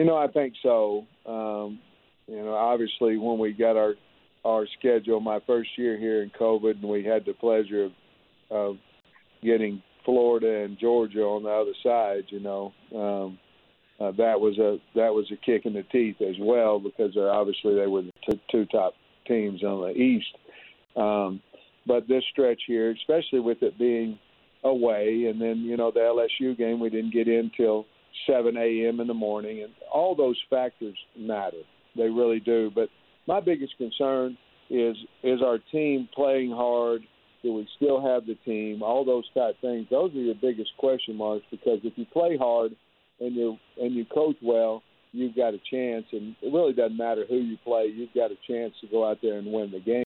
I think so. Obviously, when we got our schedule, my first year here in COVID, and we had the pleasure of getting Florida and Georgia on the other side. That was a kick in the teeth as well, because obviously they were the two top teams on the East. But this stretch here, especially with it being away, and then the LSU game we didn't get in till 7 a.m. in the morning, and all those factors matter. They really do. But my biggest concern is our team playing hard? Do we still have the team? All those type things. Those are your biggest question marks, because if you play hard and you coach well, you've got a chance. And it really doesn't matter who you play. You've got a chance to go out there and win the game.